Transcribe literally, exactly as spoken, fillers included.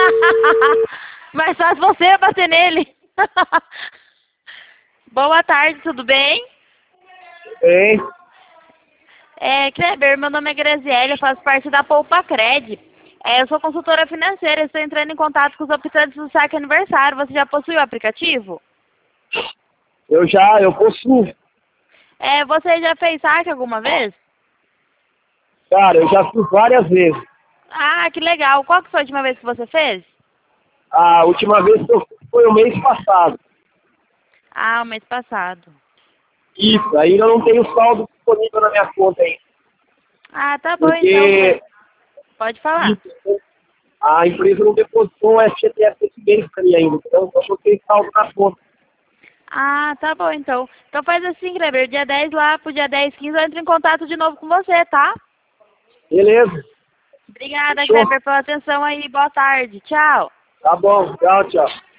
Mais fácil você bater nele. Boa tarde, tudo bem? Bem, É, Kleber, meu nome é Graziele, eu faço parte da Poupa Cred. É, eu sou consultora financeira, estou entrando em contato com os optantes do saque aniversário. Você já possui o aplicativo? eu já, eu possuo. É, você já fez saque alguma vez? Cara, eu já fiz várias vezes. Ah, que legal. Qual que foi a última vez que você fez? A última vez que eu fiz foi o mês passado. Ah, o mês passado. Isso, ainda não tenho saldo disponível na minha conta ainda. Ah, tá bom então. Porque Pode falar. isso, a empresa não depositou o F G T S esse mês pra mim ainda. Então eu não tenho saldo na conta. Ah, tá bom então. Então faz assim, Kleber, dia dez lá pro dia dez, quinze, eu entro em contato de novo com você, tá? Beleza? Obrigada, Fechou? Kleber, pela atenção aí. Boa tarde. Tchau. Tá bom, tchau, tchau.